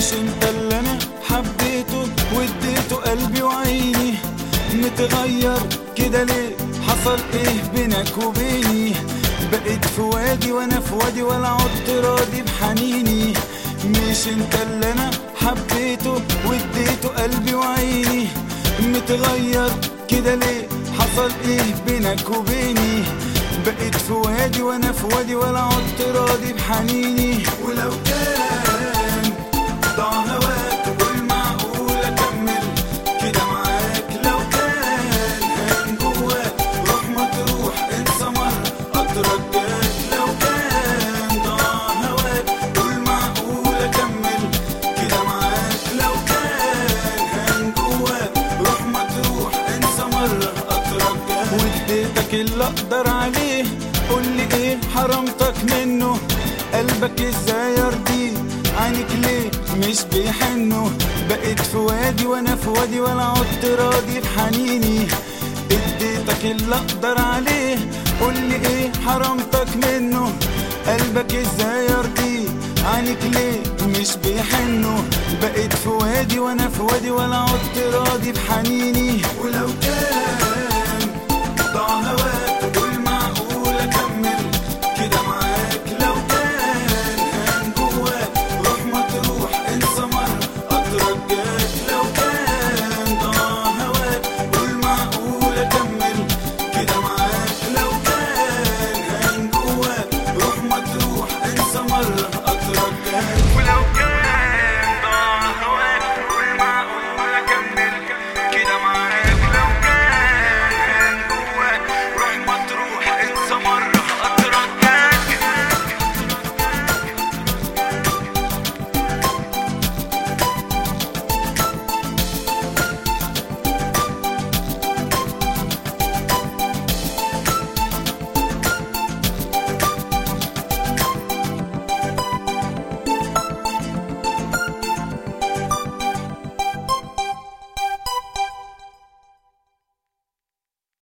مش انت اللي انا حبيته واديته قلبي وعيني، متغير كده ليه؟ حصل ايه بينك وبيني؟ بقيت في وادي وانا في وادي ولا عدت راضي بحنيني. مش انت اللي انا حبيته واديته قلبي وعيني، متغير كده ليه؟ حصل ايه بينك وبيني؟ بقيت في وادي وانا في وادي ولا عدت راضي بحنيني. ولو كان ضاع هواك قول معقول اكمل كده معاك، لو كان هان جواك روح ما تروح انسى مرة اترجاك، لو كان ضاع هواك قول معقول اكمل كده معاك، لو كان هان جواك روح ما تروح انسى مرة اترجاك. واديتك اللي اقدر عليه قولي ايه حرمتك منه؟ قلبك ازاي يرضيه؟ عينك ليه مش بيحنوا؟ بقيت في وادي وانا في وادي ولا عدت راضي بحنيني. اديتك اللي اقدر عليه قولي ايه حرمتك منه؟ قلبك ازاي يرضيه؟ عينك ليه مش بيحنوا؟ بقيت في وادي وانا في وادي ولا عدت راضي بحنيني. ولو كان ضاع هواك